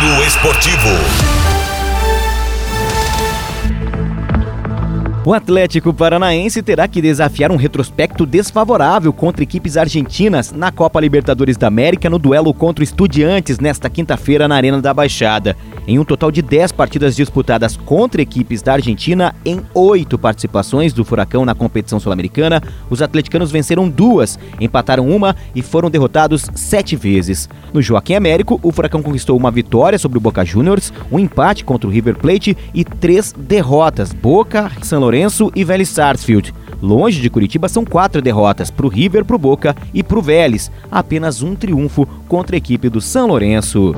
Giro Esportivo. O Atlético Paranaense terá que desafiar um retrospecto desfavorável contra equipes argentinas na Copa Libertadores da América no duelo contra o Estudiantes nesta quinta-feira na Arena da Baixada. Em um total de 10 partidas disputadas contra equipes da Argentina, em 8 participações do Furacão na competição sul-americana, os atleticanos venceram 2, empataram 1 e foram derrotados 7 vezes. No Joaquim Américo, o Furacão conquistou uma vitória sobre o Boca Juniors, um empate contra o River Plate e 3 derrotas, Boca, São Lourenço e Vélez Sarsfield. Longe de Curitiba são 4 derrotas para o River, para o Boca e para o Vélez. Apenas um triunfo contra a equipe do São Lourenço.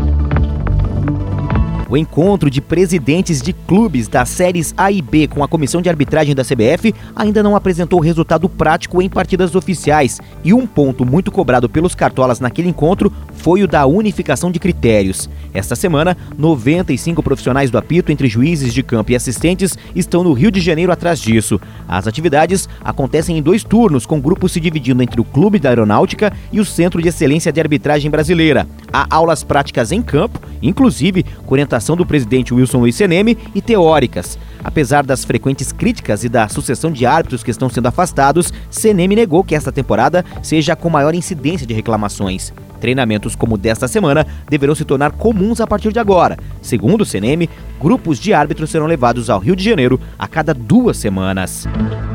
O encontro de presidentes de clubes das séries A e B com a comissão de arbitragem da CBF ainda não apresentou resultado prático em partidas oficiais, e um ponto muito cobrado pelos cartolas naquele encontro foi o da unificação de critérios. Esta semana, 95 profissionais do apito, entre juízes de campo e assistentes, estão no Rio de Janeiro atrás disso. As atividades acontecem em 2 turnos, com grupos se dividindo entre o Clube da Aeronáutica e o Centro de Excelência de Arbitragem Brasileira. Há aulas práticas em campo, inclusive com orientação do presidente Wilson Luiz Seneme, e teóricas. Apesar das frequentes críticas e da sucessão de árbitros que estão sendo afastados, Seneme negou que esta temporada seja com maior incidência de reclamações. Treinamentos como o desta semana deverão se tornar comuns a partir de agora. Segundo o Seneme, grupos de árbitros serão levados ao Rio de Janeiro a cada 2 semanas.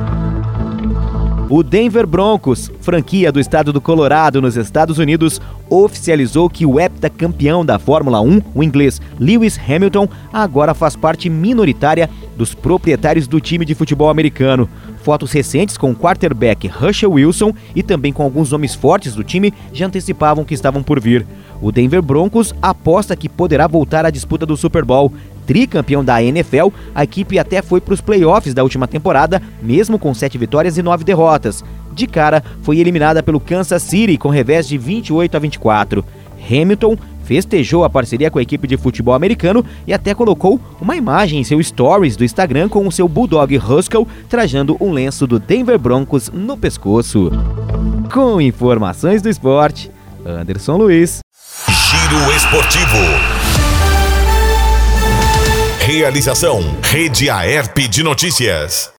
O Denver Broncos, franquia do estado do Colorado nos Estados Unidos, oficializou que o heptacampeão da Fórmula 1, o inglês Lewis Hamilton, agora faz parte minoritária dos proprietários do time de futebol americano. Fotos recentes com o quarterback Russell Wilson e também com alguns nomes fortes do time já antecipavam que estavam por vir. O Denver Broncos aposta que poderá voltar à disputa do Super Bowl. Tricampeão da NFL, a equipe até foi para os playoffs da última temporada, mesmo com 7 vitórias e 9 derrotas. De cara, foi eliminada pelo Kansas City com revés de 28-24. Hamilton festejou a parceria com a equipe de futebol americano e até colocou uma imagem em seu stories do Instagram com o seu bulldog Husky trajando um lenço do Denver Broncos no pescoço. Com informações do esporte, Anderson Luiz. Giro Esportivo. Realização: Rede Aerp de Notícias.